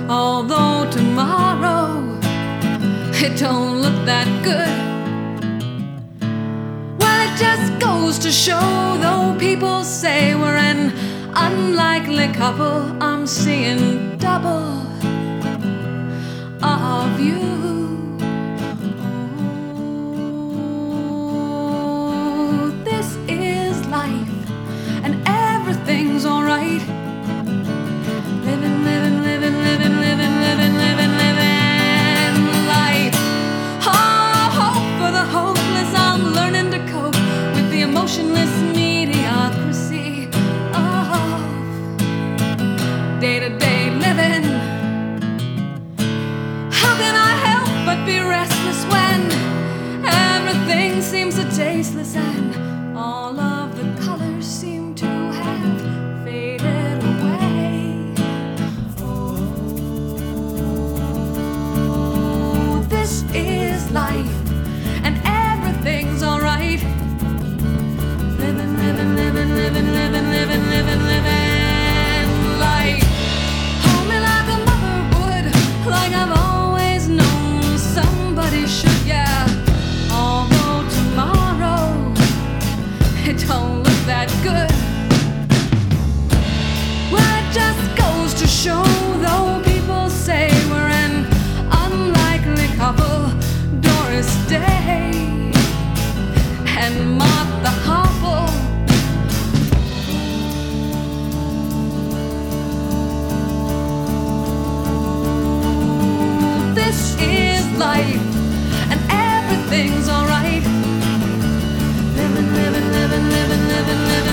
although tomorrow it don't look that good. Well, it just goes to show, though people say we're an unlikely couple, I'm seeing double of you. Oh, this is life, and everything's alright. Living, living, living, living, living, living, living, living life. Oh, hope for the hopeless. I'm learning to cope with the emotionless mediocrity of day-to-day living. How can I help but be restless when everything seems so tasteless and all of the colors seem to have faded away? Oh, this is life, and everything's alright. Living, living, living, living, living, living, living, living life. Hold me like a mother would, like I've always known somebody should, yeah. Although tomorrow it don't look that good. Well, it just goes to show, though people say we're an unlikely couple, Doris Day and Martha Harple. This is life, and everything's alright. Living, living, living, living, living, living.